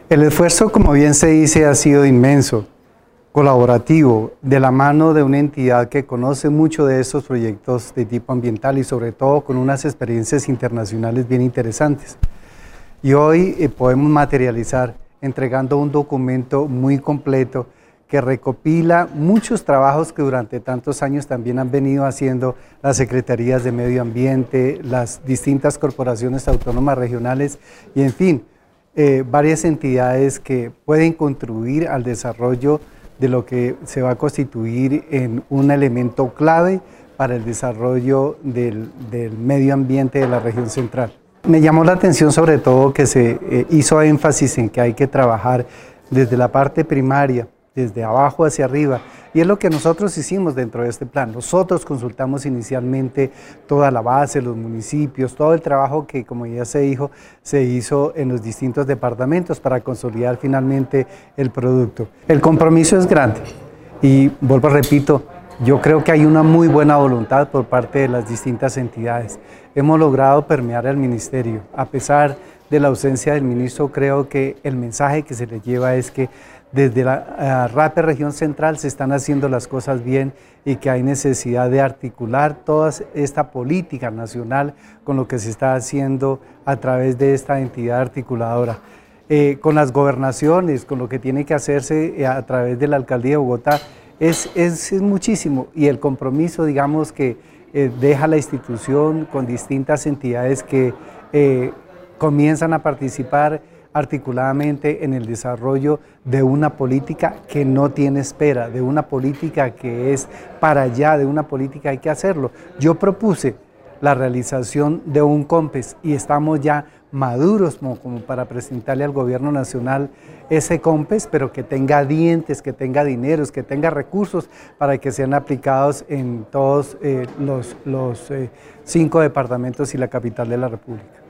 El esfuerzo, como bien se dice, ha sido inmenso, colaborativo, de la mano de una entidad que conoce mucho de estos proyectos de tipo ambiental y sobre todo con unas experiencias internacionales bien interesantes. Y hoy podemos materializar entregando un documento muy completo que recopila muchos trabajos que durante tantos años también han venido haciendo las Secretarías de Medio Ambiente, las distintas corporaciones autónomas regionales y en fin, varias entidades que pueden contribuir al desarrollo de lo que se va a constituir en un elemento clave para el desarrollo del medio ambiente de la región central. Me llamó la atención sobre todo que se hizo énfasis en que hay que trabajar desde la parte primaria, desde abajo hacia arriba, y es lo que nosotros hicimos dentro de este plan. Nosotros consultamos inicialmente toda la base, los municipios, todo el trabajo que, como ya se dijo, se hizo en los distintos departamentos para consolidar finalmente el producto. El compromiso es grande y, vuelvo, repito, yo creo que hay una muy buena voluntad por parte de las distintas entidades. Hemos logrado permear al ministerio. A pesar de la ausencia del ministro, creo que el mensaje que se le lleva es que desde la RAPE Región Central se están haciendo las cosas bien y que hay necesidad de articular toda esta política nacional con lo que se está haciendo a través de esta entidad articuladora. Con las gobernaciones, con lo que tiene que hacerse a través de la Alcaldía de Bogotá, es muchísimo, y el compromiso, digamos, que deja la institución con distintas entidades que comienzan a participar articuladamente en el desarrollo de una política que no tiene espera, de una política que es para allá, de una política que hay que hacerlo. Yo propuse la realización de un COMPES y estamos ya maduros como para presentarle al gobierno nacional ese COMPES, pero que tenga dientes, que tenga dineros, que tenga recursos para que sean aplicados en todos los 5 departamentos y la capital de la República.